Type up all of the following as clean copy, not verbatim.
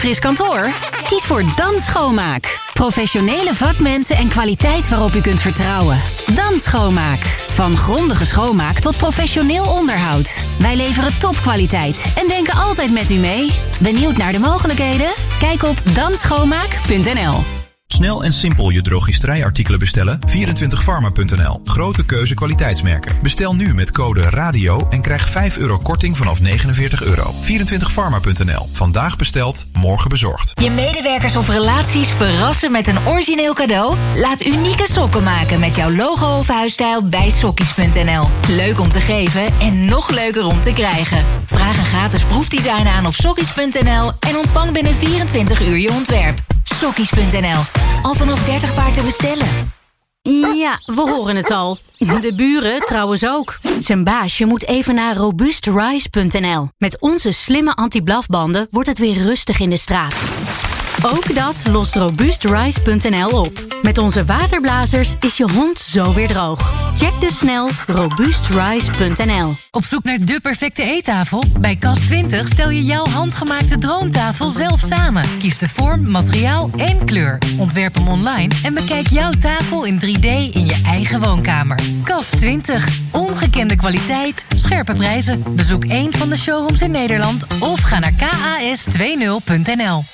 fris kantoor? Kies voor Dan Schoonmaak. Professionele vakmensen en kwaliteit waarop u kunt vertrouwen. Dan Schoonmaak. Van grondige schoonmaak tot professioneel onderhoud. Wij leveren topkwaliteit en denken altijd met u mee. Benieuwd naar de mogelijkheden? Kijk op danschoonmaak.nl. Snel en simpel je drogisterijartikelen bestellen? 24pharma.nl. Grote keuze kwaliteitsmerken. Bestel nu met code RADIO en krijg €5 korting vanaf €49. 24pharma.nl. Vandaag besteld, morgen bezorgd. Je medewerkers of relaties verrassen met een origineel cadeau? Laat unieke sokken maken met jouw logo of huisstijl bij Sokkies.nl. Leuk om te geven en nog leuker om te krijgen. Vraag een gratis proefdesign aan op Sokkies.nl en ontvang binnen 24 uur je ontwerp. Sokkies.nl. Al vanaf 30 paar te bestellen. Ja, we horen het al. De buren trouwens ook. Zijn baasje moet even naar robuustrise.nl. Met onze slimme anti-blafbanden wordt het weer rustig in de straat. Ook dat lost robuustrise.nl op. Met onze waterblazers is je hond zo weer droog. Check dus snel robuustrise.nl. Op zoek naar de perfecte eettafel? Bij Cas20 stel je jouw handgemaakte droomtafel zelf samen. Kies de vorm, materiaal en kleur. Ontwerp hem online en bekijk jouw tafel in 3D in je eigen woonkamer. Cas20. Ongekende kwaliteit, scherpe prijzen. Bezoek één van de showrooms in Nederland of ga naar kas20.nl.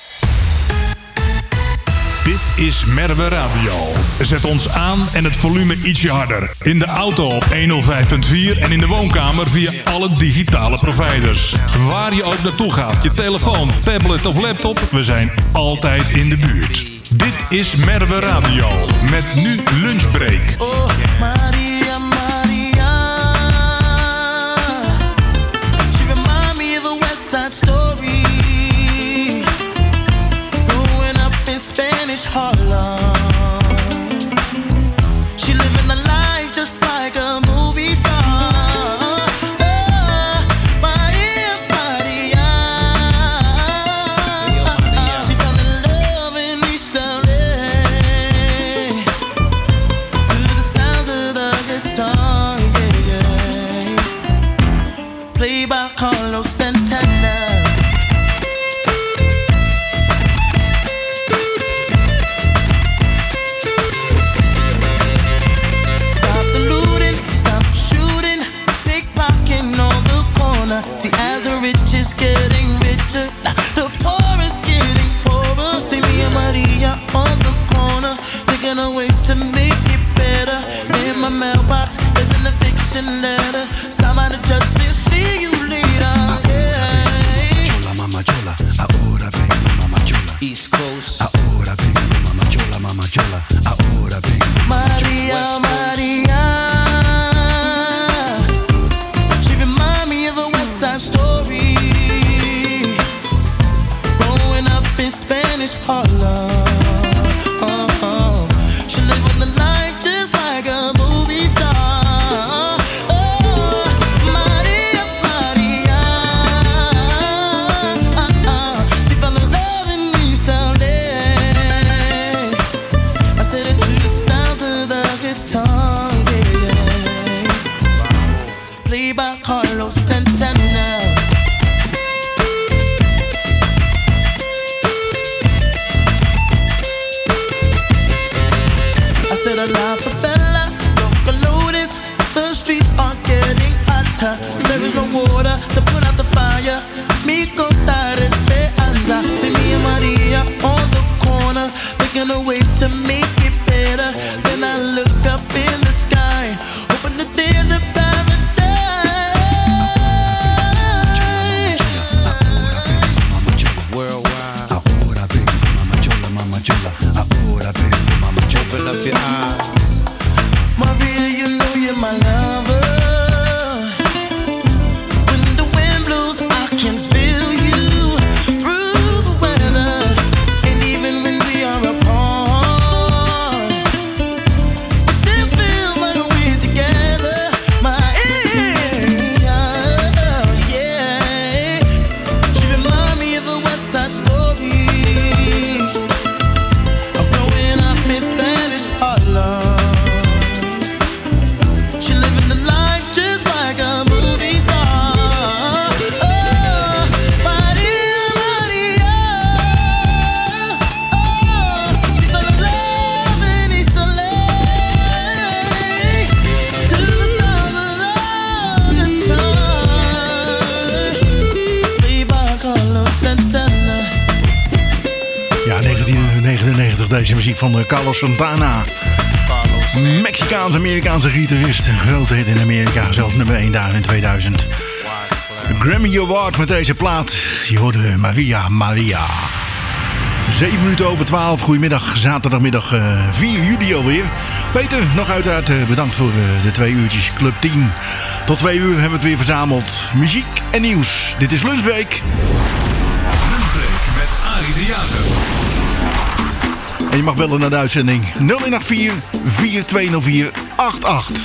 Dit is Merwe Radio. Zet ons aan en het volume ietsje harder. In de auto op 105.4 en in de woonkamer via alle digitale providers. Waar je ook naartoe gaat, je telefoon, tablet of laptop, we zijn altijd in de buurt. Dit is Merwe Radio, met nu Lunchbreak. Oh, Maria, Maria. She remind me of a West Side Story. Spanish Harlem. She living a life just like a movie star. Oh, Maria, Maria. She fell in love in East LA to the sounds of the guitar, yeah, yeah. Played by Carlos Santana. See, as the rich is getting richer, the poor is getting poorer. See me and Maria on the corner, thinking of ways to make it better. In my mailbox, there's an eviction letter. Signed by the judge saying, see you later. Yeah. Chola, mama chola, ahora vengo, mama chola. East Coast, ahora vengo, mama chola, mama chola. Ahora vengo, mama chola. Maria, Maria. Story growing up in Spanish Harlem. She lived on the life just like a movie star. Oh, Maria, Maria. She fell in love in East LA. I said it to the sounds of the guitar, yeah. Played by Carlos Santana. Santana. Ja, 1999, deze muziek van Carlos Santana. Mexicaans-Amerikaanse gitarist. Grote hit in Amerika, zelfs nummer 1 daar in 2000. Grammy Award met deze plaat. Je hoorde Maria Maria. 7 minuten over 12. Goedemiddag, zaterdagmiddag 4 juli alweer. Peter, nog uiteraard bedankt voor de 2 uurtjes Club 10. Tot 2 uur hebben we het weer verzameld. Muziek en nieuws. Dit is Lunchbreak. Lunchbreak met Arie de Jager. En je mag bellen naar de uitzending 0184 4204 88.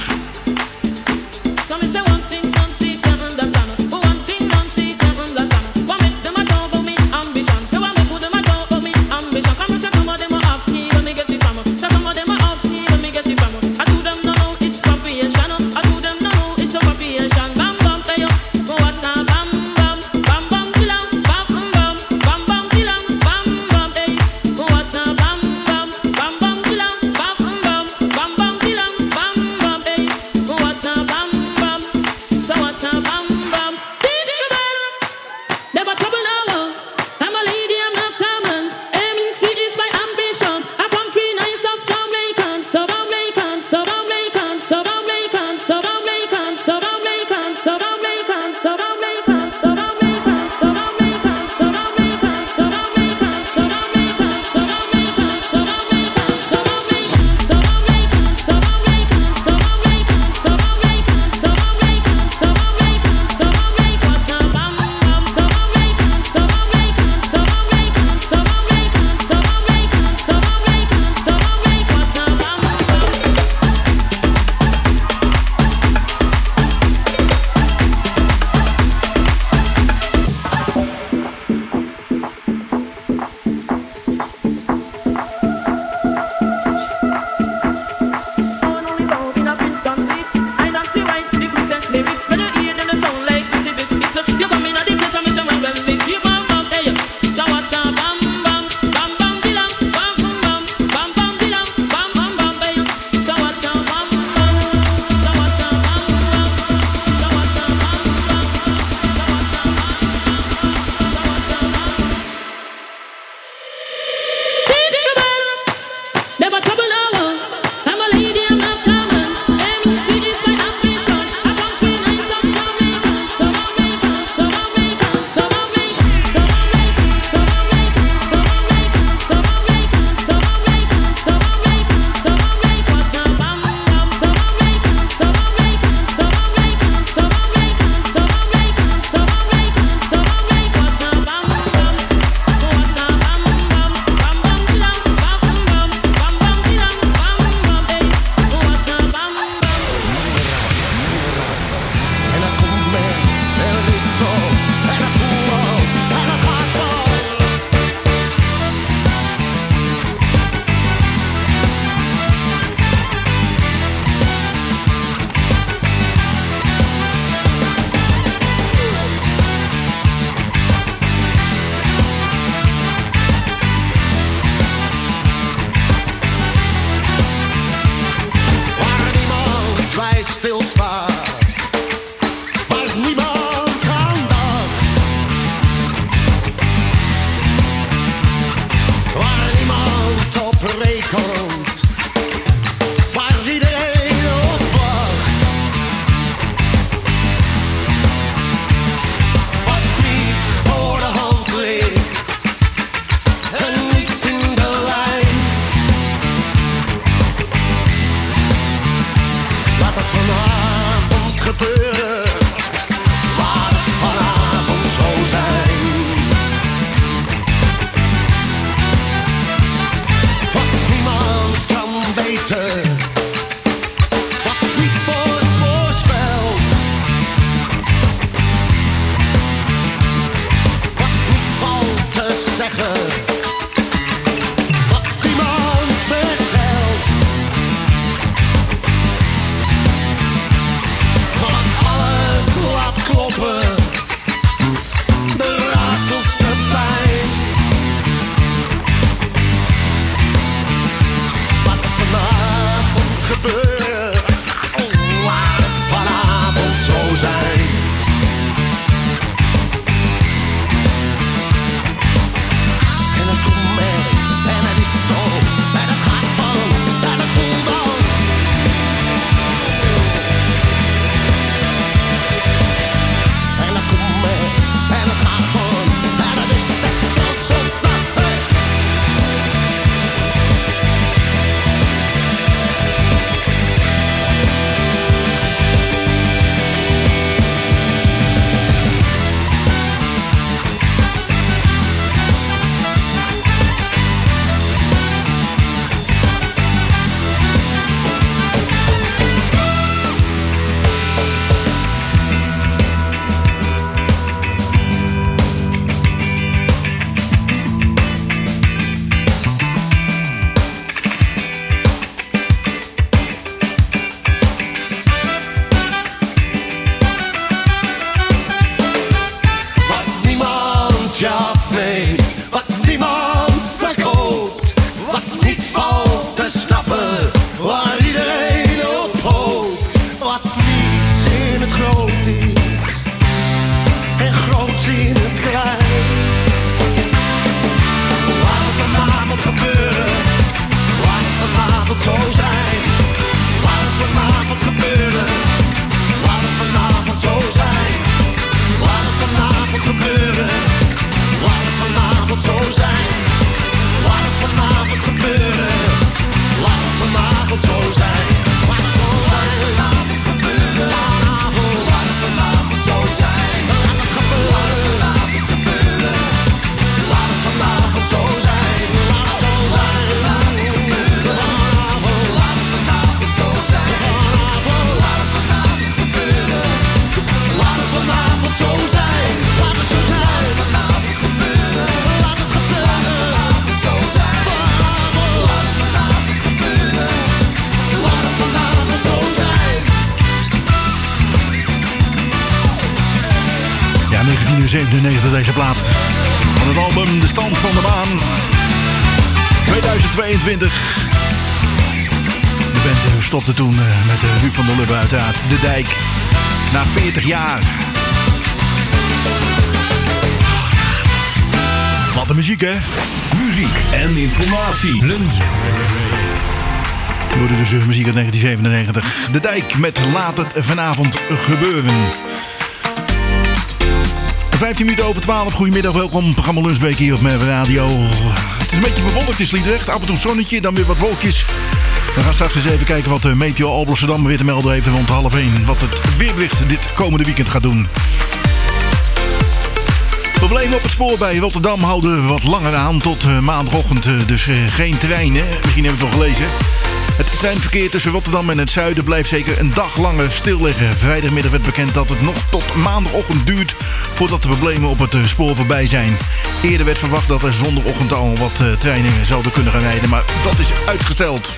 weet, wat niemand verkoopt, wat niet valt te snappen, waar iedereen op hoopt, wat niets in het groot is en groots in het klein. Laat het vanavond gebeuren, laat het vanavond zo zijn. Laat het vanavond gebeuren, laat het vanavond zo zijn. Laat het vanavond gebeuren, laat het vanavond zo zijn. Laat het vanavond gebeuren, laat het vanavond zo zijn. Laat het vanavond gebeuren, vanavond, laat het vanavond zo zijn. Laat het gebeuren, laat het gebeuren, laat het vanavond zo zijn. Laat het zo zijn, laat het gebeuren, vanavond, laat het vanavond zo zijn. Vanavond, laat het vanavond gebeuren, laat het vanavond zo zijn. Laat het zo zijn, vanavond gebeuren, laat het gebeuren, vanavond zo zijn. Vanavond, laat het vanavond gebeuren, laat het vanavond zo zijn. Ja, 1997 deze plaat. Van het album De Stand van de Maan. 2022. De band stopte toen met Huub van der Lubbe uiteraard. De Dijk. Na 40 jaar. Wat een muziek, hè? Muziek en informatie. Lunch. We hoorden dus muziek uit 1997. De Dijk met Laat het vanavond gebeuren. 15 minuten over 12. Goedemiddag, welkom. Programma Lunchweek hier op Merwe Radio. Het is een beetje bewolkt in Sliedrecht. Af en toe zonnetje, dan weer wat wolkjes. We gaan straks eens even kijken wat Meteo Alblasserdam weer te melden heeft rond 12:30. Wat het weerbericht dit komende weekend gaat doen. Problemen op het spoor bij Rotterdam houden wat langer aan tot maandagochtend. Dus geen treinen. Misschien heb ik het al gelezen. Het treinverkeer tussen Rotterdam en het zuiden blijft zeker een dag langer stil liggen. Vrijdagmiddag werd bekend dat het nog tot maandagochtend duurt voordat de problemen op het spoor voorbij zijn. Eerder werd verwacht dat er zondagochtend al wat treinen zouden kunnen gaan rijden, maar dat is uitgesteld.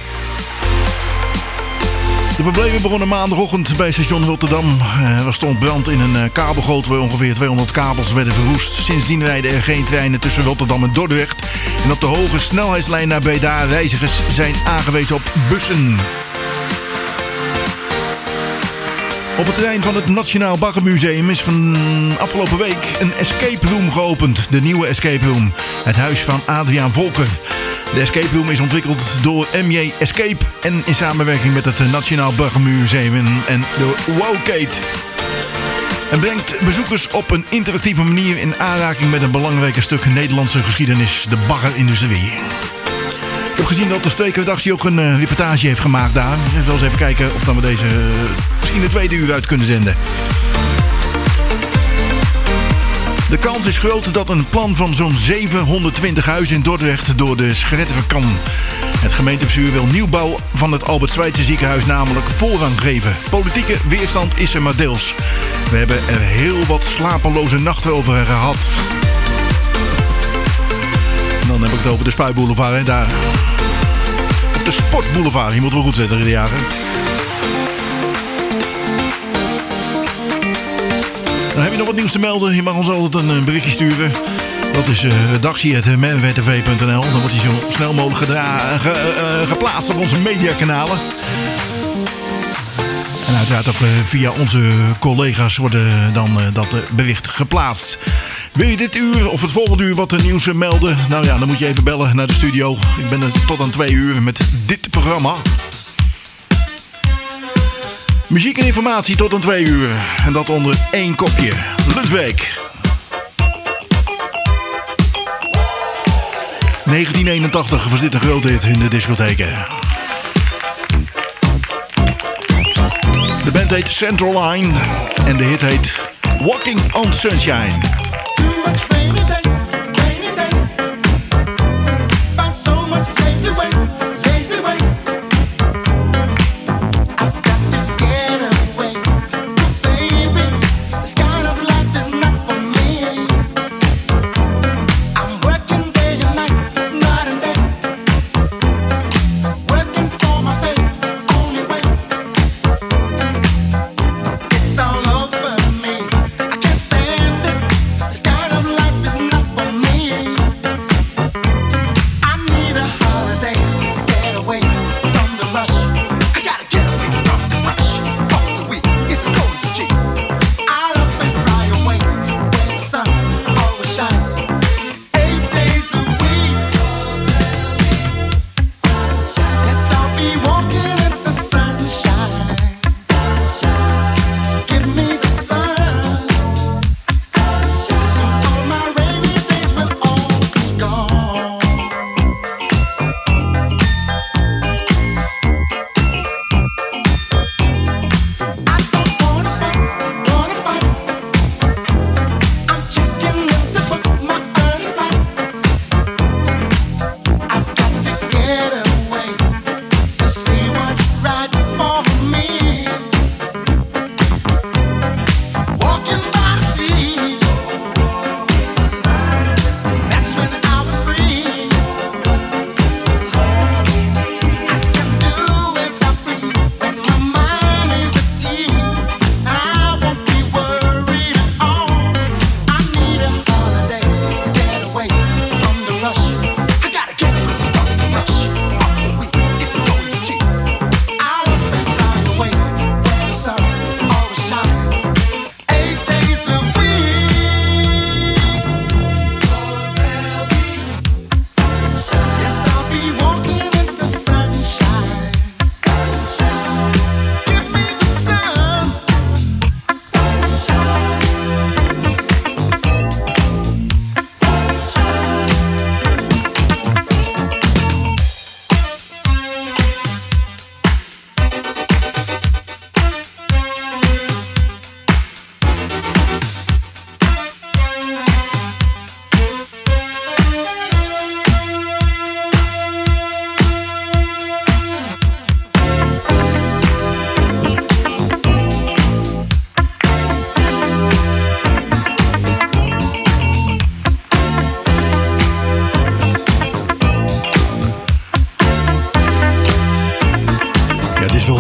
De problemen begonnen maandagochtend bij station Rotterdam. Er stond brand in een kabelgoot waar ongeveer 200 kabels werden verwoest. Sindsdien rijden er geen treinen tussen Rotterdam en Dordrecht. En op de hoge snelheidslijn naar Breda reizigers zijn aangewezen op bussen. Op het terrein van het Nationaal Baggermuseum is van afgelopen week een escape room geopend. De nieuwe escape room. Het huis van Adriaan Volker. De escape room is ontwikkeld door MJ Escape en in samenwerking met het Nationaal Baggermuseum en de Wowcade. En brengt bezoekers op een interactieve manier in aanraking met een belangrijk stuk Nederlandse geschiedenis, de baggerindustrie. Ik heb gezien dat de streekredactie ook een reportage heeft gemaakt daar. We zullen eens even kijken of we deze misschien de tweede uur uit kunnen zenden. De kans is groot dat een plan van zo'n 720 huizen in Dordrecht door de scheretten kan. Het gemeentebestuur wil nieuwbouw van het Albert Schweitzer ziekenhuis namelijk voorrang geven. Politieke weerstand is er maar deels. We hebben er heel wat slapeloze nachten over gehad. En dan heb ik het over de Spuitboulevard, hè, daar. Op de Sportboulevard, hier moeten we goed zetten, de jaren. Dan heb je nog wat nieuws te melden. Je mag ons altijd een berichtje sturen. Dat is redactie@merwtv.nl. Dan wordt hij zo snel mogelijk geplaatst op onze mediakanalen. En uiteraard ook via onze collega's worden dan dat bericht geplaatst. Wil je dit uur of het volgende uur wat nieuws melden? Nou ja, dan moet je even bellen naar de studio. Ik ben er tot aan 2 uur met dit programma. Muziek en informatie tot aan 2 uur. En dat onder 1 kopje. Lunchweek. 1981 was dit een grote hit in de discotheken. De band heet Central Line. En de hit heet Walking on Sunshine. It's all over me. I can't stand it.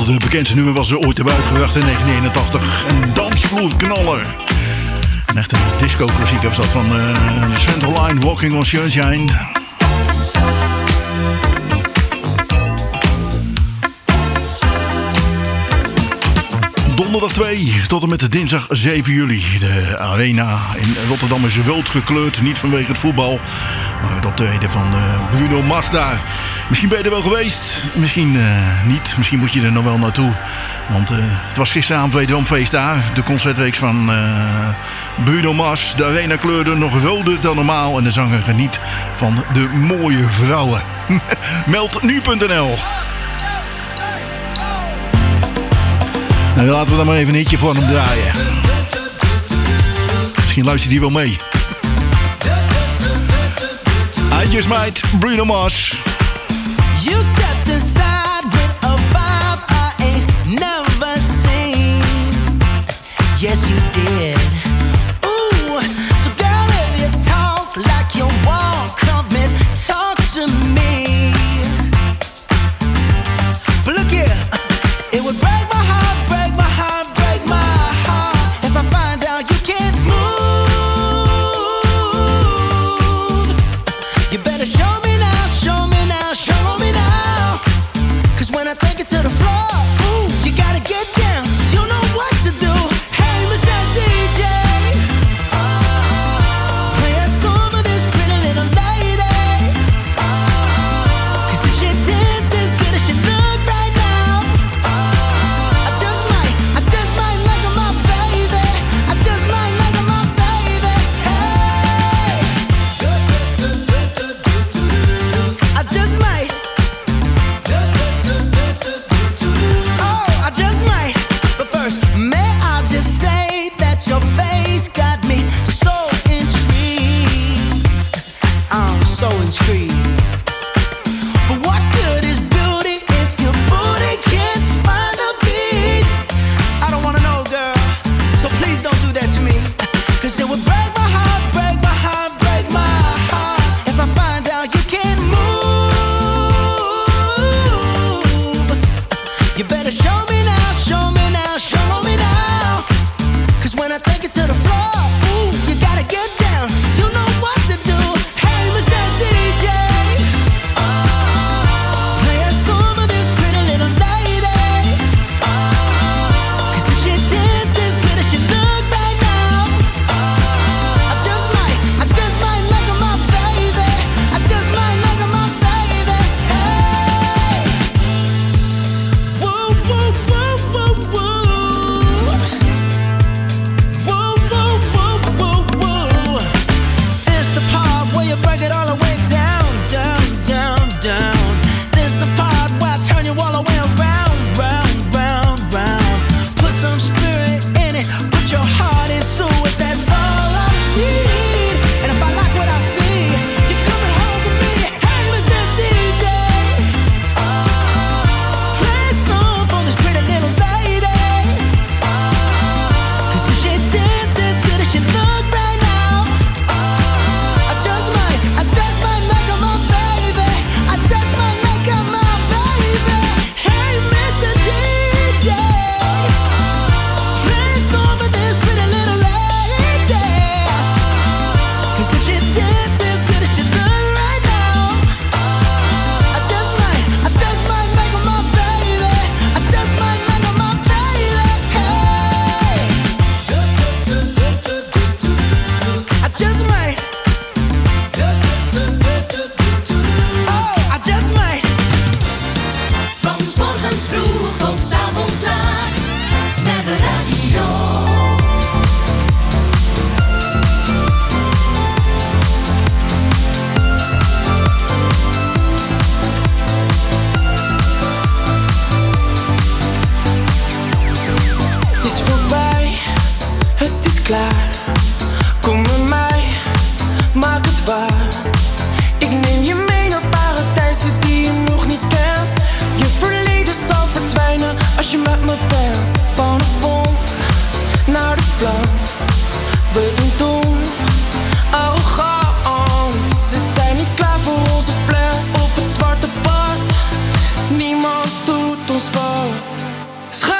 het bekendste nummer was ze ooit hebben uitgebracht in 1981. Een dansvloerknaller. Een echte disco-klassieker was dat van Central Line, Walking on Sunshine. Donderdag 2 tot en met dinsdag 7 juli. De arena in Rotterdam is rood gekleurd. Niet vanwege het voetbal, maar het optreden van Bruno Mars daar. Misschien ben je er wel geweest, misschien niet. Misschien moet je er nog wel naartoe. Want het was gisteravond wederomfeest daar. De concertreeks van Bruno Mars. De arena kleurde nog roder dan normaal. En de zanger geniet van de mooie vrouwen. Meld nu.nl. Nou, laten we dan maar even een hitje voor hem draaien. Misschien luistert hij wel mee. I Just Might, Bruno Mars. You stepped inside with a vibe I ain't never seen. Yes, you did. Ooh, so girl, if you talk like you walk, come and talk to me. But look here, it would break my heart, break my heart, break my heart if I find out you can't move. You better show me now, show me now, show me now. 'Cause when I take it to the floor, ooh, you gotta get down. You know what to do. Hey, Mr. DJ, play a song for this pretty little lady. 'Cause if she dances good as she look right now, I just might like her my baby. I just might like her my baby. Hey, I just might. Oh, I just might. But first, may I just say that your face got me so intrigued. I'm so intrigued. But what good is beauty if your booty can't find a beat? I don't wanna know, girl. So please don't do that to me. 'Cause it would break my heart, break my heart, break my heart if I find out you can't move. You better show me now, show me now, show me now. 'Cause when I take it to the floor, ooh, you gotta get down. You know what to do. Hey, Mr. DJ.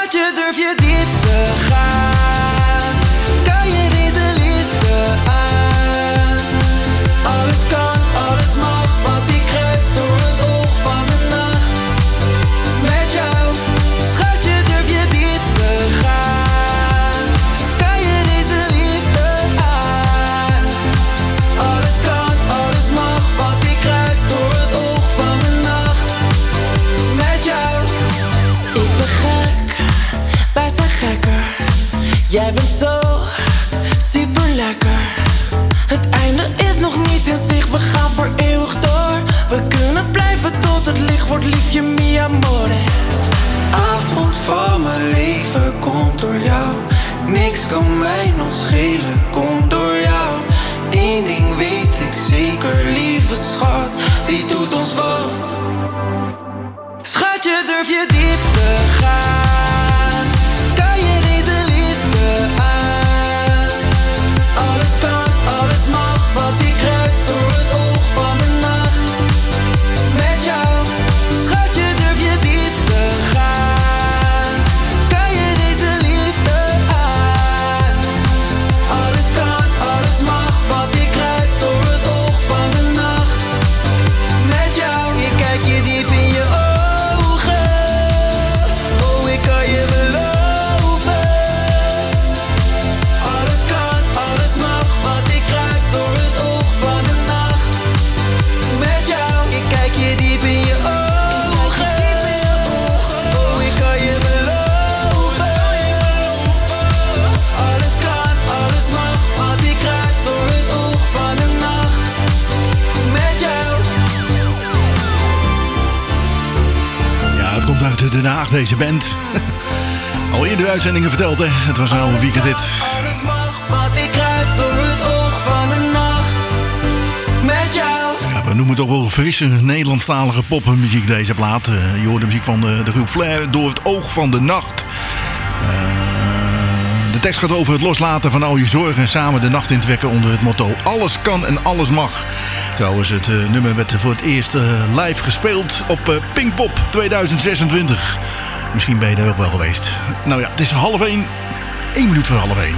Schatje, durf je diep te gaan? Kan je deze liefde aan? Alles kan, alles mag, want ik kruip door het oog van de nacht. Met jou, schatje, durf je diep te gaan? Kan je deze liefde aan? Alles kan, alles mag, want ik kruip door het oog van de nacht. Met jou, ik ben gek, wij zijn gekker. Jij bent zo super lekker. Het einde is nog niet in zicht, we gaan voor eeuwig door. We kunnen blijven tot het licht wordt, liefje, mi amore. Avond van mijn leven komt door jou. Niks kan mij nog schelen, komt door jou. Eén ding weet ik zeker, lieve schat, wie doet ons wat? Schatje, durf je diep te gaan? Kan je deze liefde aan? Alles kan, alles mag, want ik kruip door het oog van de nacht. Met jou, schatje, durf je diep te gaan? Kan je deze liefde aan? Alles kan, alles mag, want ik kruip door het oog van de nacht. Met jou, ik kijk je diep in je ogen. Oh, ik kan je beloven. Alles kan, alles mag, want ik kruip door het oog van de nacht. Met jou, ik kijk je diep in je ogen. Oh, ik kan je beloven. Alles kan, alles mag, want ik kruip door het oog van de nacht. Met jou. Ja, het komt uit Den Haag, deze band. Al eerder uitzendingen verteld, hè. Het was een halve weekend dit. Alles mag, want ik kruip door het oog van de nacht. Met jou. Ja, we noemen het toch wel frisse Nederlandstalige popmuziek, deze plaat. Je hoort de muziek van de groep Flair, Door het oog van de nacht. De tekst gaat over het loslaten van al je zorgen en samen de nacht in te wekken onder het motto alles kan en alles mag. Trouwens, het nummer werd voor het eerst live gespeeld op Pinkpop 2026. Misschien ben je daar ook wel geweest. Nou ja, het is 1:30. 1 minuut voor 1:30.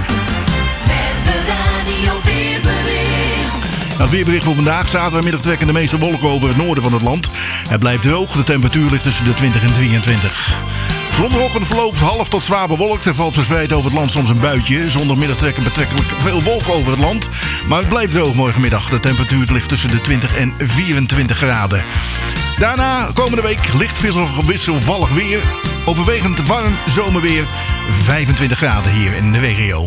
Het weerbericht voor vandaag. Zaterdagmiddag trekken de meeste wolken over het noorden van het land. Het blijft droog. De temperatuur ligt tussen de 20 en 23. Zondagochtend verloopt half tot zwaar bewolkt. Er valt verspreid over het land soms een buitje. Zondagmiddag trekken betrekkelijk veel wolken over het land. Maar het blijft droog morgenmiddag. De temperatuur ligt tussen de 20 en 24 graden. Daarna, komende week, licht wisselvallig weer. Overwegend warm zomerweer. 25 graden hier in de regio.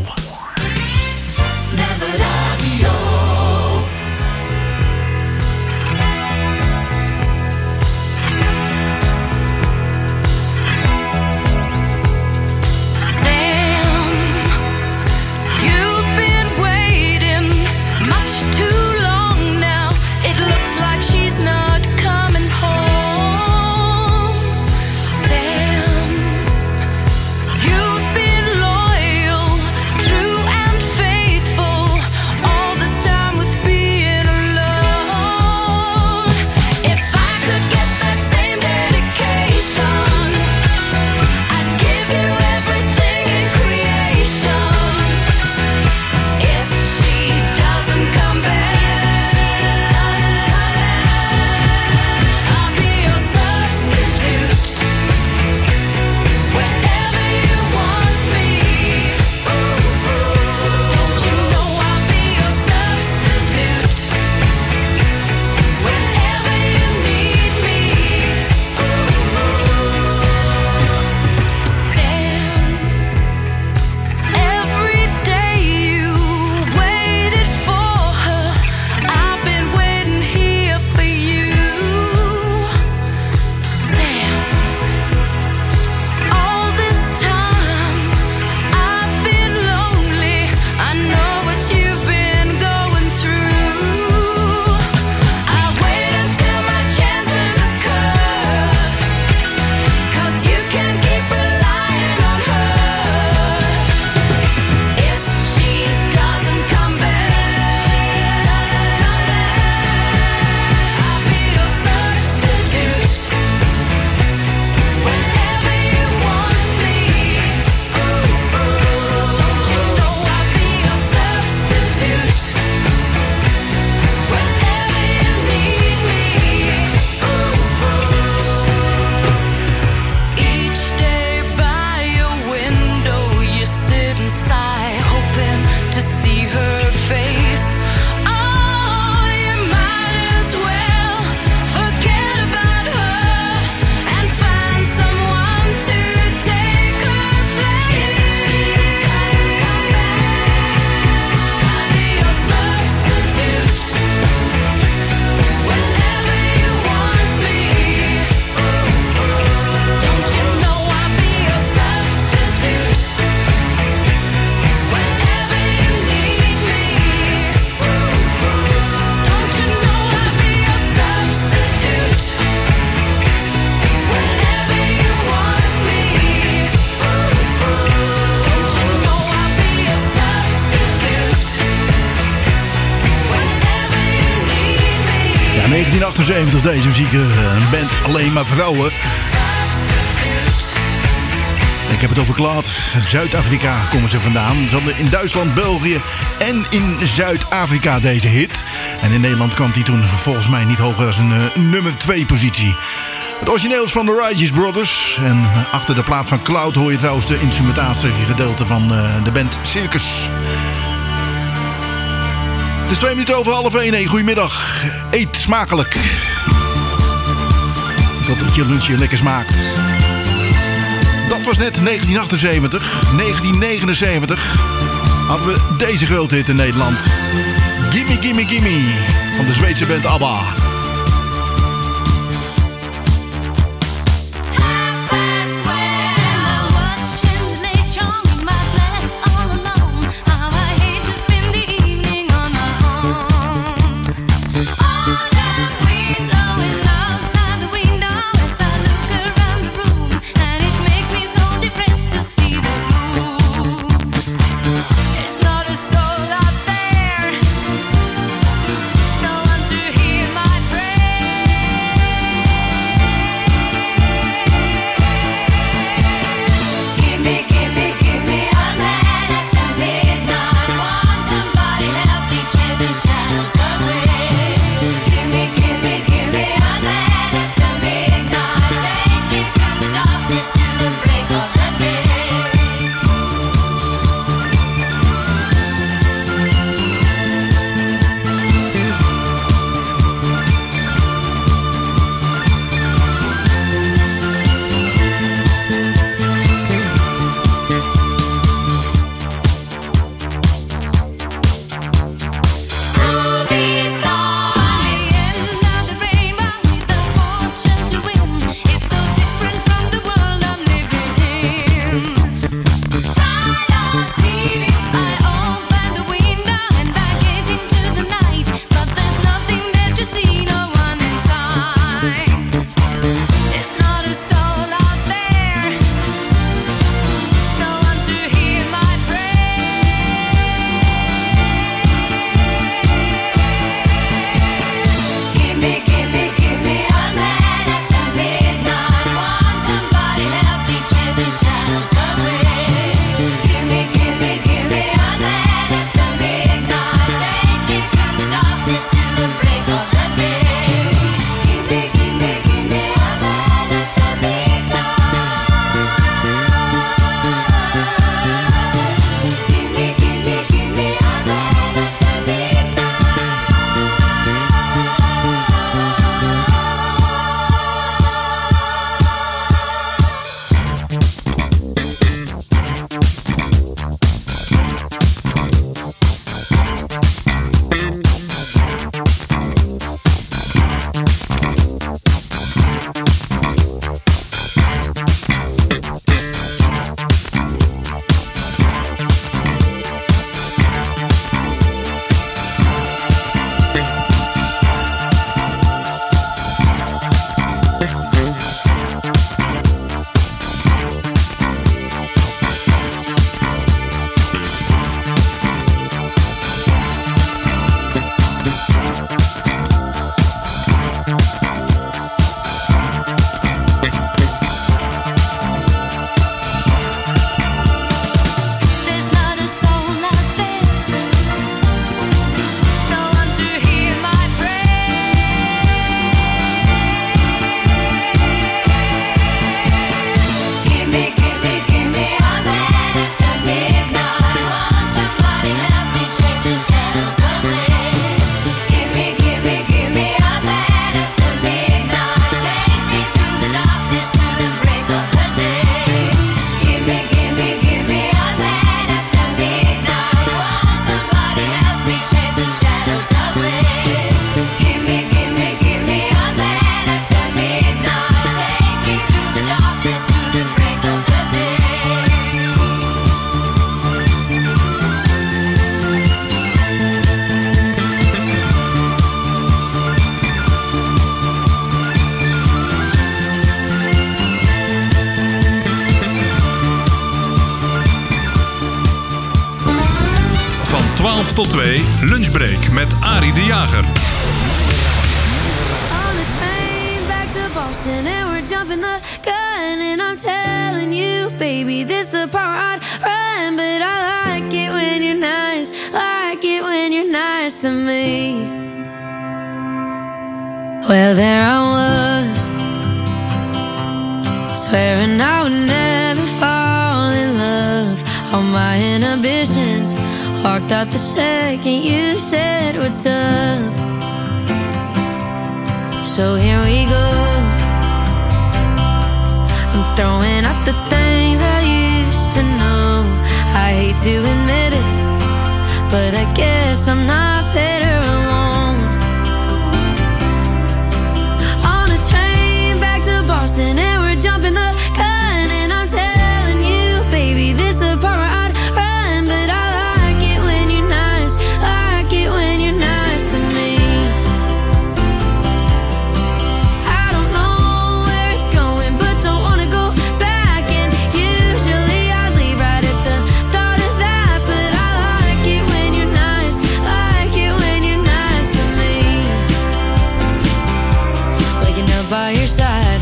You've been loyal, true. 1978 deze muziek. Een band alleen maar vrouwen. Ik heb het over Claude. Zuid-Afrika komen ze vandaan. Ze hadden in Duitsland, België en in Zuid-Afrika deze hit. En in Nederland kwam die toen volgens mij niet hoger als een nummer 2 positie. Het origineel is van de Righteous Brothers. En achter de plaat van Cloud hoor je trouwens de instrumentatie gedeelte van de band Circus. Het is 2 minuten over 12:30. Hey, goedemiddag. Eet smakelijk. Dat je lunch je lekker smaakt. Dat was net 1978. 1979 hadden we deze grote hit in Nederland. Gimme, gimme, gimme. Van de Zweedse band ABBA. tot 2, lunchbreak met Arie de Jager. Boston and we're jumping the gun. And I'm telling you, baby, this the part I'd run. But I like it when you're nice, like it when you're nice to me. Well, there I was, swearing I would never fall in love. All my inhibitions walked out the second you said what's up. So here we go. I'm throwing out the things I used to know. I hate to admit it, but I guess I'm not better alone. On a train back to Boston and we're jumping the gun. And I'm telling you, baby, this the part where I'd run. But I like it when you're nice, like it when you're nice to me. I don't know where it's going, but don't wanna go back. And usually I'd leave right at the thought of that. But I like it when you're nice, like it when you're nice to me. Waking up by your side,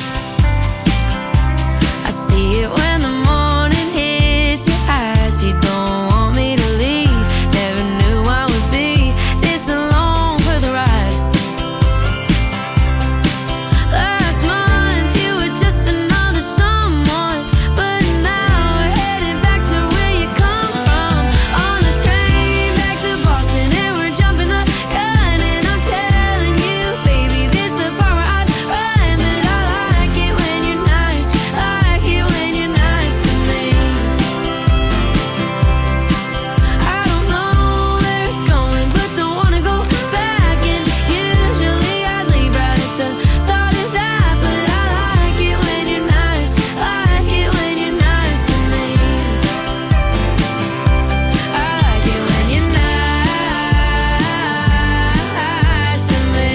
I see it when the morning hits your eyes. You don't want me to leave. Never knew I would be this alone for the ride. Last month you were just another someone, but now we're headed back to where you come from. On a train back to Boston and we're jumping the gun. And I'm telling you, baby, this the part where I'd run. But I like it when you're nice, like it when you're nice to me. I don't know where it's going, but don't wanna go back. And usually I'd leave right at the thought of that. But I like it when you're nice, like it when you're nice to me. I like it when you're nice to me.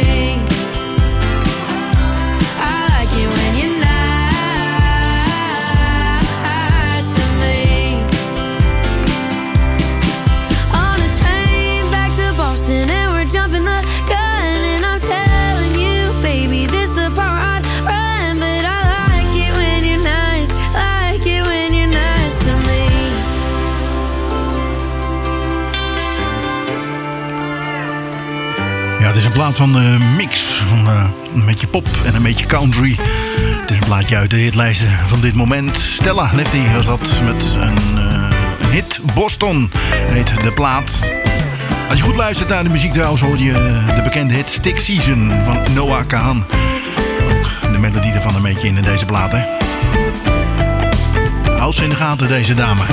I like it when you're nice to me. On a train back to Boston and we're jumping the gun. And I'm telling you, baby, this the part where I'd run. But I like it when you're nice, like it when you're nice to me. Ja, het is een plaat van de mix van een beetje pop en een beetje country. Het is een plaatje uit de hitlijsten van dit moment. Stella Lefty was dat met een hit. Boston heet de plaat. Als je goed luistert naar de muziek trouwens, hoor je de bekende hit Stick Season van Noah Kahan. Ook de melodie ervan een beetje in deze plaat, hè. Houd ze in de gaten, deze dame.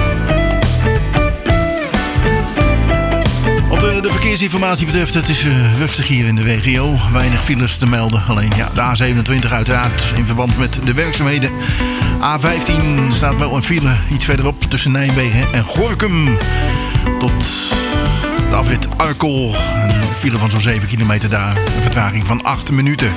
Wat de verkeersinformatie betreft, het is rustig hier in de regio. Weinig files te melden. Alleen ja, de A27 uiteraard in verband met de werkzaamheden. A15 staat wel een file iets verderop tussen Nijmegen en Gorinchem. Tot de afrit Arkel. Een file van zo'n 7 kilometer daar. Een vertraging van 8 minuten.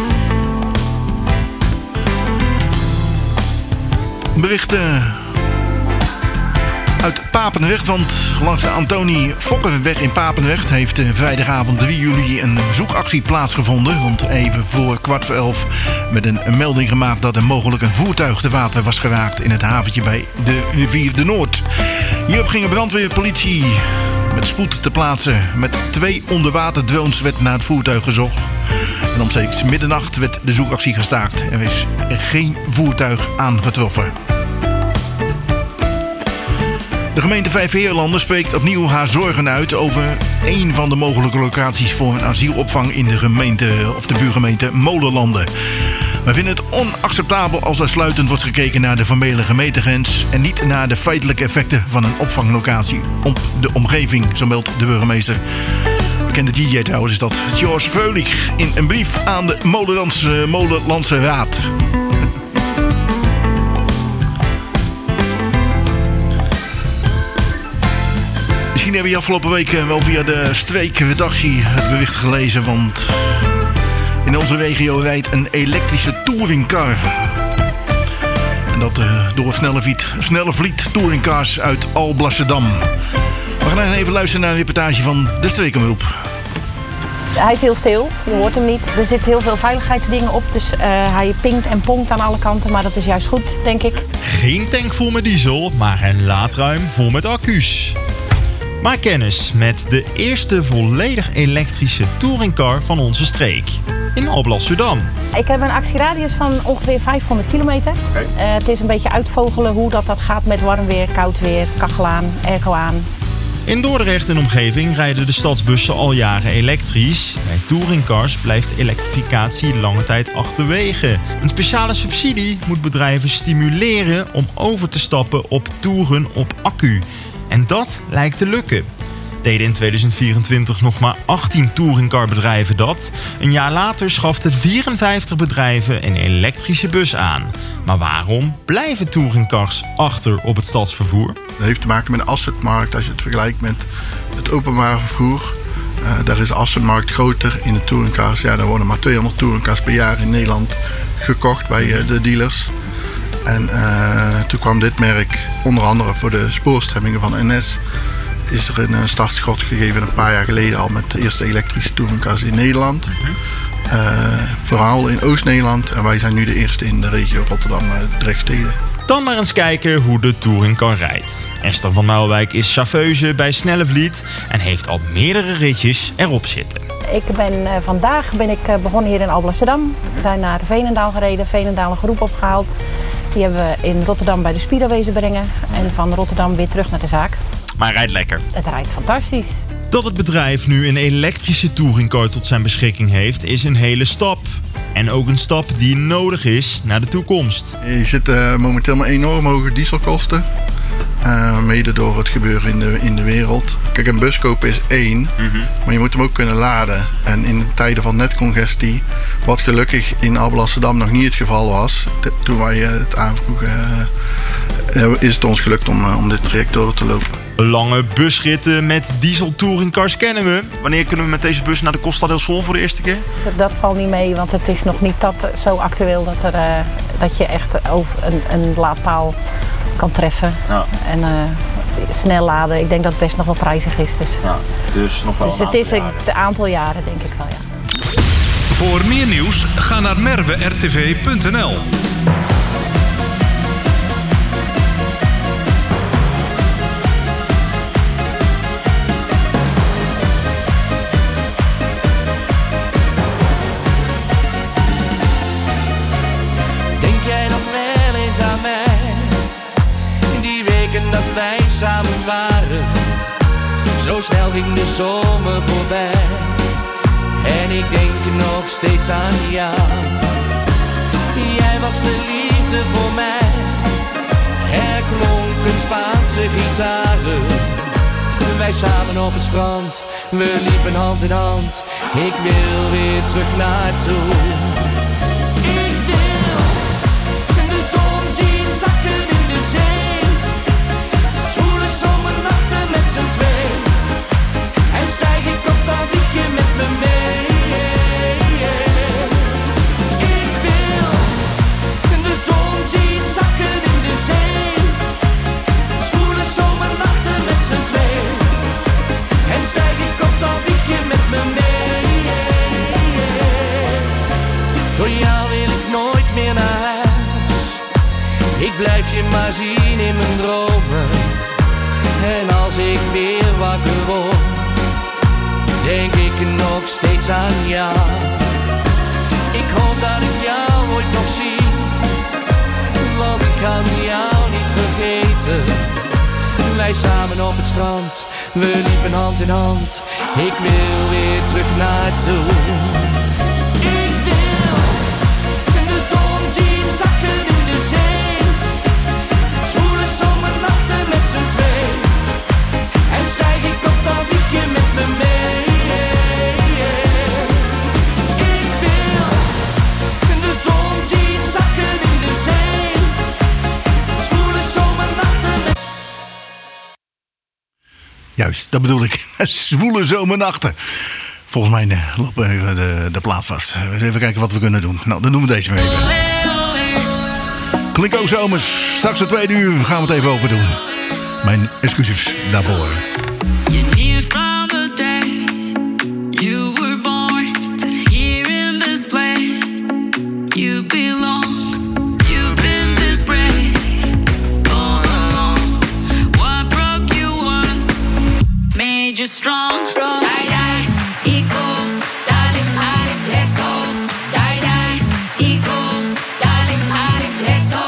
Berichten uit Papendrecht, want langs de Antonie Fokkerweg in Papendrecht heeft vrijdagavond 3 juli een zoekactie plaatsgevonden. Want even voor 11:15 werd een melding gemaakt dat er mogelijk een voertuig te water was geraakt in het haventje bij de rivier de Noord. Hierop ging de brandweerpolitie met spoed te plaatsen. Met 2 onderwaterdrones werd naar het voertuig gezocht. En omstreeks middernacht werd de zoekactie gestaakt. Er is geen voertuig aangetroffen. De gemeente Vijfheerlanden spreekt opnieuw haar zorgen uit over een van de mogelijke locaties voor een asielopvang in de gemeente of de buurgemeente Molenlanden. Wij vinden het onacceptabel als er sluitend wordt gekeken naar de formele gemeentegrens en niet naar de feitelijke effecten van een opvanglocatie op de omgeving, zo meldt de burgemeester. Bekende DJ trouwens is dat, George Veulig, in een brief aan de Molenlandse Raad. Misschien hebben we afgelopen week wel via de streekredactie het bericht gelezen, want in onze regio rijdt een elektrische touringcar. En dat door Snelle Vliet touringcars uit Alblasserdam. We gaan even luisteren naar een reportage van de Streekomroep. Hij is heel stil, je hoort hem niet. Er zitten heel veel veiligheidsdingen op, dus hij pinkt en ponkt aan alle kanten. Maar dat is juist goed, denk ik. Geen tank vol met diesel, maar een laadruim vol met accu's. Maak kennis met de eerste volledig elektrische touringcar van onze streek. In Alblasserdam. Ik heb een actieradius van ongeveer 500 kilometer. Het is een beetje uitvogelen hoe dat gaat met warm weer, koud weer, kachel aan, airco aan. In Dordrecht en omgeving rijden de stadsbussen al jaren elektrisch. Bij touringcars blijft elektrificatie lange tijd achterwege. Een speciale subsidie moet bedrijven stimuleren om over te stappen op toeren op accu. En dat lijkt te lukken. Deden in 2024 nog maar 18 touringcarbedrijven dat. Een jaar later schaften 54 bedrijven een elektrische bus aan. Maar waarom blijven touringcars achter op het stadsvervoer? Dat heeft te maken met de assetmarkt. Als je het vergelijkt met het openbaar vervoer. Daar is de assetmarkt groter in de touringcars. Ja, er worden maar 200 touringcars per jaar in Nederland gekocht bij de dealers. En toen kwam dit merk onder andere voor de spoorstremmingen van NS. Is er een startschot gegeven een paar jaar geleden al met de eerste elektrische touringcars in Nederland. Vooral in Oost-Nederland. En wij zijn nu de eerste in de regio Rotterdam-Drechtsteden. Dan maar eens kijken hoe de touringcar rijdt. Esther van Nauwwijk is chauffeuse bij Snellevliet en heeft al meerdere ritjes erop zitten. Vandaag ben ik begonnen hier in Alblasserdam. We zijn naar Veenendaal gereden, Veenendaal een groep opgehaald. Die hebben we in Rotterdam bij de Spido wezen brengen. En van Rotterdam weer terug naar de zaak. Maar hij rijdt lekker. Het rijdt fantastisch. Dat het bedrijf nu een elektrische touringcar tot zijn beschikking heeft, is een hele stap. En ook een stap die nodig is naar de toekomst. Je zit momenteel met enorm hoge dieselkosten. Mede door het gebeuren in de wereld. Kijk, een bus kopen is één, maar je moet hem ook kunnen laden. En in tijden van netcongestie, wat gelukkig in Alblasserdam nog niet het geval was, toen wij het aanvroegen, is het ons gelukt om dit traject door te lopen. Lange busritten met diesel-touringcars kennen we. Wanneer kunnen we met deze bus naar de Costa del Sol voor de eerste keer? Dat valt niet mee, want het is nog niet zo actueel dat je echt over een laadpaal kan treffen. Ja. En snel laden. Ik denk dat het best nog wel prijzig is. Dus nog wel het is een aantal jaren, denk ik wel, ja. Voor meer nieuws, ga naar merwerrtv.nl. Dat wij samen waren, zo snel ging de zomer voorbij. En ik denk nog steeds aan jou. Jij was de liefde voor mij. Er klonken Spaanse gitaren. Wij samen op het strand, we liepen hand in hand. Ik wil weer terug naartoe. Ik wil de zon zien zakken in de zee. Zomernachten met z'n twee. En stijg ik op, dan vlieg je met me mee. Ik wil de zon zien zakken in de zee. Zwoele zomernachten met z'n twee. En stijg ik op, dan vlieg je met me mee. Door jou wil ik nooit meer naar huis. Ik blijf je maar zien in mijn dromen. En als ik weer wakker word, denk ik nog steeds aan jou. Ik hoop dat ik jou ooit nog zie, want ik kan jou niet vergeten. Wij samen op het strand, we liepen hand in hand. Ik wil weer terug naartoe. Ik wil de zon zien zakken in de zee. Zwoele zomernachten met z'n twee. En stijg ik op, dan vlieg je met me mee. Ik wil de zon zien zakken in de zee. Zwoele zomernachten met... Juist, dat bedoel ik. Zwoele zomernachten. Volgens mij lopen we even de plaat vast. Even kijken wat we kunnen doen. Nou, dan doen we deze weer even. Klinko Zomers. Straks de tweede uur gaan we het even over doen. Mijn excuses daarvoor. You knew from the day you were born. You belong. You've been this brave all along. What broke you once made you strong. Die, die, ego, darling, Ali, let's go. Die, die, ego, darling, Ali, let's go.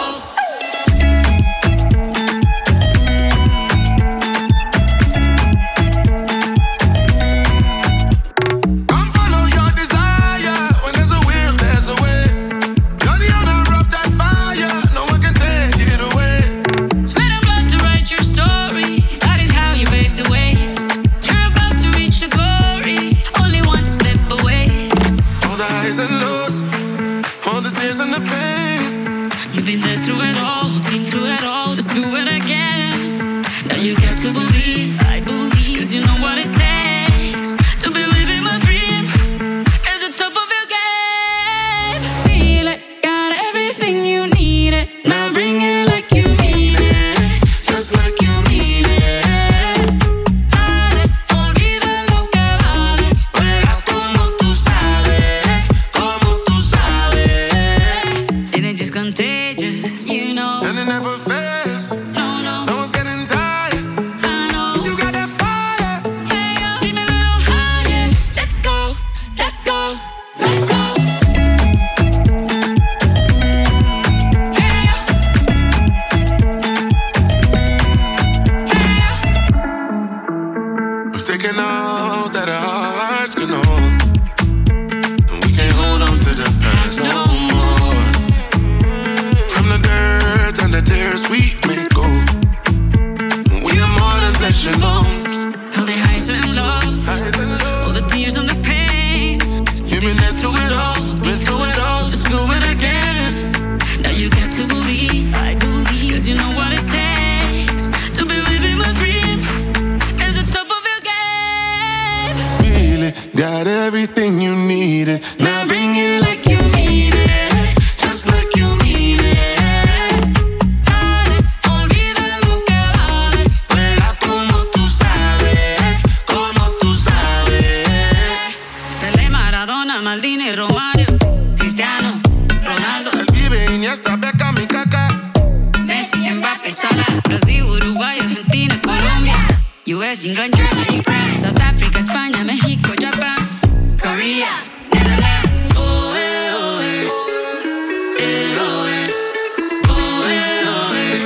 Come follow your desire. When there's a will, there's a way. You're the owner of that fire. No one can take it away. Sweat and blood to write your story. That is how you paved the way. You're about to reach the glory. Only one step away. All the highs and lows, all the tears and the pain. You've been there through it all, been through it all. Just do it again. Now you get to believe, I believe. Cause you know what it takes to believe in my dream. At the top of your game. Feel it, got everything you needed. Now bring it like you need it. Just like you need it. Dale, olvida lo que vale. Juega como tú sabes, como tú sabes. And it's just contagious, you know. And it never fails. No, no. No one's getting tired. I know. You got that fire. Hey, yo, dream a little higher. Let's go, let's go, let's go. Hey, yo. Hey, yo. We've taken all that our hearts can hold. And we can't hold on to the past no more. From the dirt and the tears we make gold. We are more than flesh and bones. All the highs and lows, all the tears and the pain. You've been there through it all, been through it all. Just do it again. Now you got to believe, I believe. Cause you know what it takes to believe in my dream. At the top of your game. Feel it, got everything you needed. Now bring it like you need it. Just like you need it. Dale, olvida lo que vale. Juega como tú sabes, como tú sabes. Pelé, Maradona, Maldini, Romario, Cristiano, Ronaldo, El Vive, Iniesta, Beckham y Kaká. Messi, Mbappé, Salah, Brasil, Uruguay, Argentina, Colombia, US, England, Germany, France, South Africa, España, México, Japan, Korea, Netherlands. Oh, eh, oh, eh. Eh, oh, eh. Oh, eh, oh, eh.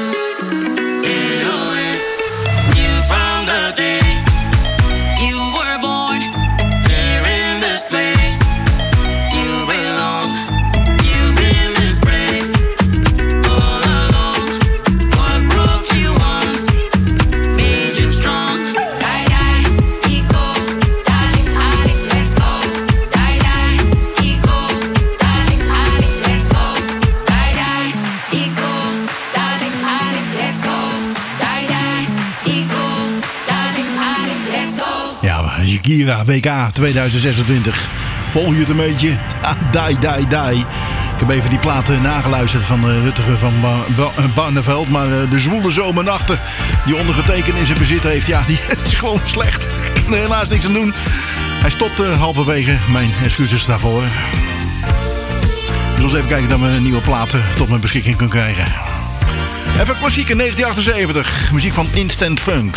Eh, oh, eh. Knew from the day you were born here in this place. You belong. You've been this brave all along. What broke you once made you strong. Die, die, ego, darling, Ali, let's go. Die, die, ego, darling, Ali, let's go. Die, die, ego, darling, Ali, let's go. Die, die, ego, darling, Ali, let's go. Ja, Shakira, WK 2026. Volg je het een beetje? Die. Ik heb even die platen nageluisterd van Rutger van Barneveld. Maar de zwoele zomernachten die ondergetekend in zijn bezit heeft, ja, die is gewoon slecht. Ik kan er helaas niks aan doen. Hij stopte halverwege. Mijn excuses daarvoor. Dus eens even kijken dat we een nieuwe platen tot mijn beschikking kunnen krijgen. Even klassiek in 1978. Muziek van Instant Funk.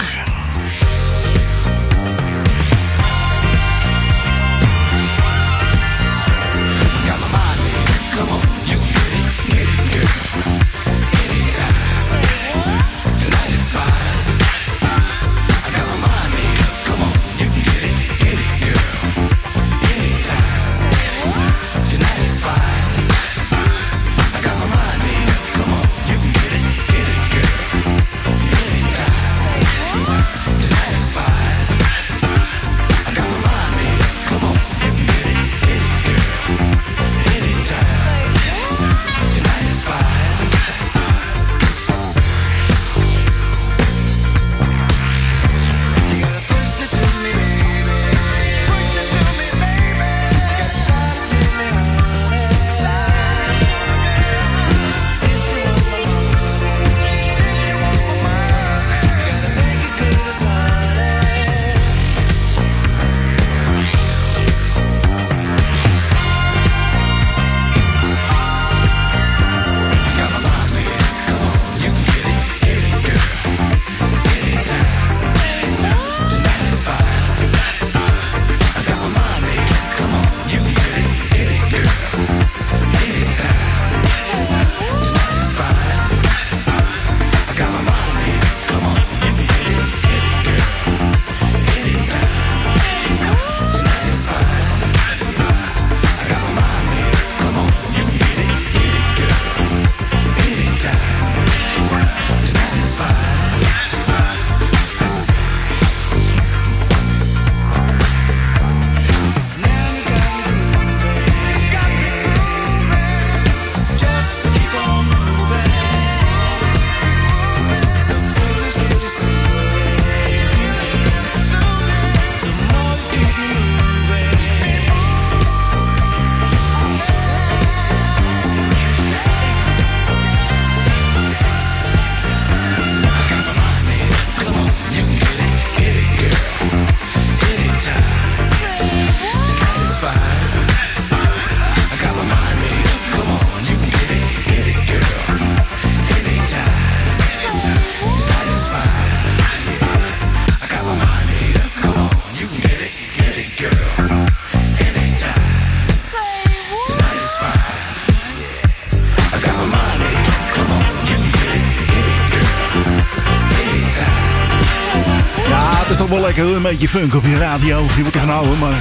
wel lekker, een beetje funk op je radio. Je moet ervan houden, maar...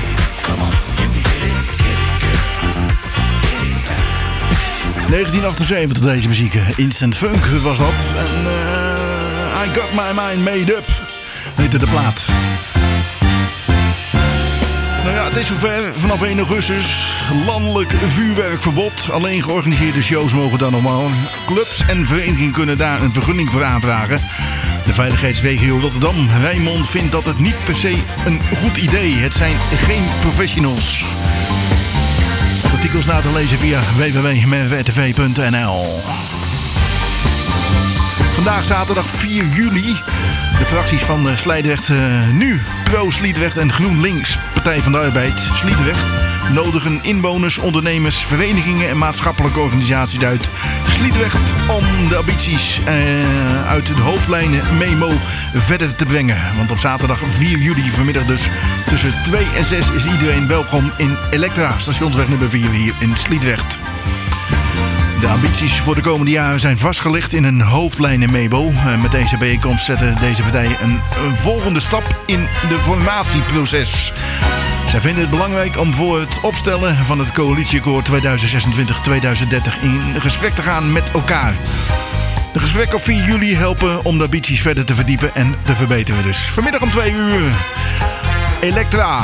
...1978 deze muziek. Instant Funk was dat. En I Got My Mind Made Up heette de plaat. Nou ja, het is zover. Vanaf 1 augustus landelijk vuurwerkverbod. Alleen georganiseerde shows mogen dan normaal. Clubs en verenigingen kunnen daar een vergunning voor aanvragen. De veiligheidsregio Rotterdam, Rijnmond, vindt dat het niet per se een goed idee. Het zijn geen professionals. Artikels na te lezen via www.merwetv.nl. Vandaag zaterdag 4 juli. De fracties van Sliedrecht Nu, Pro Sliedrecht en GroenLinks, Partij van de Arbeid, Sliedrecht, nodigen inwoners, ondernemers, verenigingen en maatschappelijke organisaties uit Sliedrecht om de ambities uit de hoofdlijnen memo verder te brengen. Want op zaterdag 4 juli vanmiddag dus tussen 2 en 6 is iedereen welkom in Elektra, stationsweg nummer 4 hier in Sliedrecht. De ambities voor de komende jaren zijn vastgelegd in een hoofdlijnen-memo. Met deze bijeenkomst zetten deze partijen een volgende stap in de formatieproces. Zij vinden het belangrijk om voor het opstellen van het coalitieakkoord 2026-2030 in gesprek te gaan met elkaar. De gesprekken op 4 juli helpen om de ambities verder te verdiepen en te verbeteren. Dus vanmiddag om 2 uur Elektra.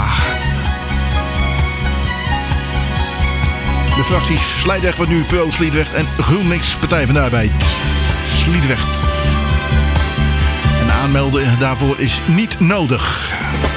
De fracties Sliedrecht wordt nu Pro Sliedrecht en GroenLinks Partij van de Arbeid Sliedrecht. En aanmelden daarvoor is niet nodig.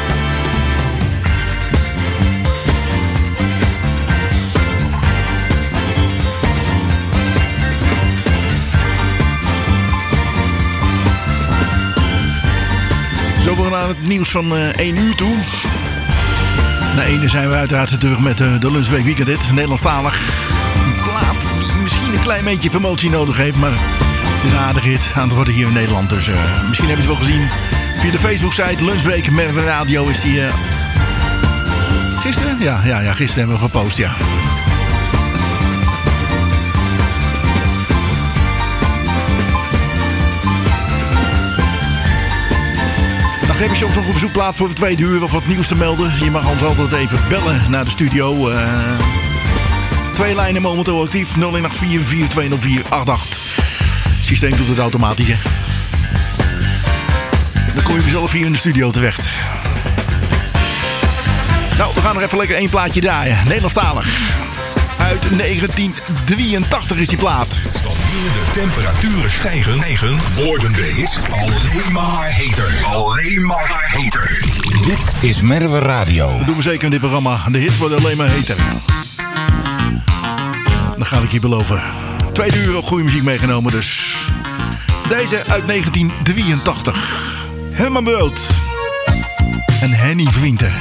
Zo we gaan aan het nieuws van 1 uur toe. Na 1 uur zijn we uiteraard terug met de Lunchbreak Weekend. Nederlandstalig. Een plaat die misschien een klein beetje promotie nodig heeft. Maar het is een aardig hit aan het worden hier in Nederland. Dus misschien heb je het wel gezien. Via de Facebook-site Lunchbreak Merwe Radio is die... Gisteren? Ja, gisteren hebben we gepost, ja. Heb je soms nog een verzoekplaat voor de tweede uur of wat nieuws te melden? Je mag ons altijd even bellen naar de studio. 2 lijnen momenteel actief. 0184-420488. Het systeem doet het automatisch, hè. Dan kom je zelf hier in de studio terecht. Nou, we gaan nog even lekker 1 plaatje draaien. Nederlandstalig. Uit 1983 is die plaat. Wanneer de temperaturen stijgen, worden de hits alleen maar heter. Alleen maar heter. Dit is Merwe Radio. Dat doen we zeker in dit programma. De hits worden alleen maar heter. Dat ga ik je beloven. 2 uur op goede muziek meegenomen dus. Deze uit 1983. Herman Brood. En Henny Vrienden.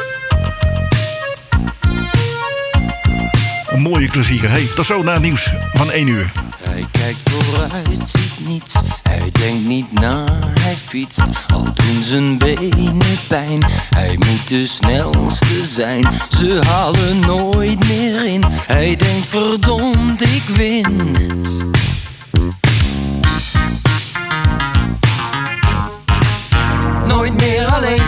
Een mooie klassieker. Hey, tot zo na het nieuws van 1 uur. Hij kijkt vooruit, ziet niets. Hij denkt niet na, hij fietst. Al doen zijn benen pijn. Hij moet de snelste zijn. Ze halen nooit meer in. Hij denkt verdomd, ik win. Nooit meer alleen.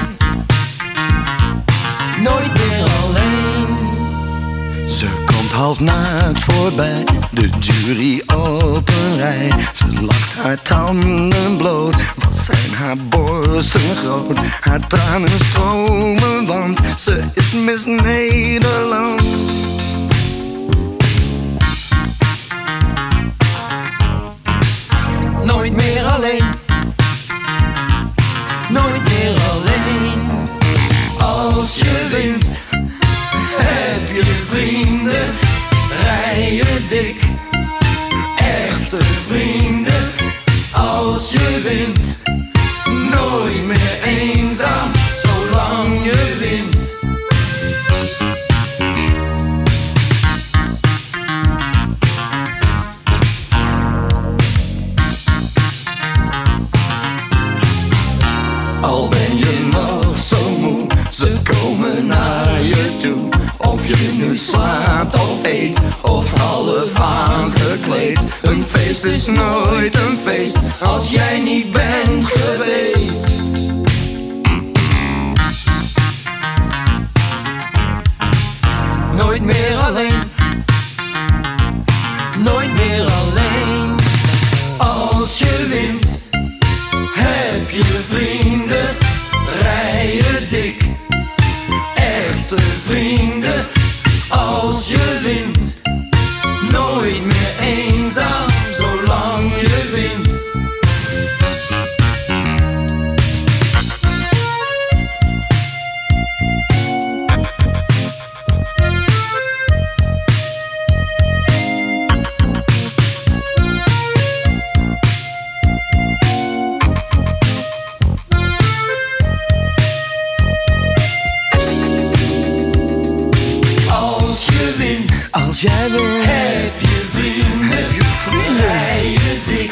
Nooit meer alleen. Ze komt half naakt voorbij, de jury op een rij. Ze lacht haar tanden bloot, wat zijn haar borsten groot. Haar tranen stromen, want ze is Miss Nederland. Nooit meer alleen. Nooit meer alleen. Als je wint, heb je vrienden, rijden dik. Echte vrienden, als je wint. Nooit meer eenzaam, zolang je wint. Al ben je nog zo moe, ze komen naar je toe. Of je nu slaapt of eet, of half aangekleed. Een feest is nooit een feest, als jij niet bent geweest. nooit meer alleen. Nooit meer alleen. Als je wint, heb je vrienden, rijden dik. Echte vrienden, als je wint, nooit meer eenzaam, zolang je wint. Als jij wint, heb je vrienden, rijden dik.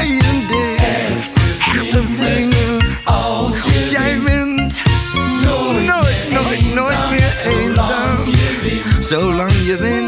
Echte vrienden, als jij wint, nooit meer eenzaam, zolang je wint.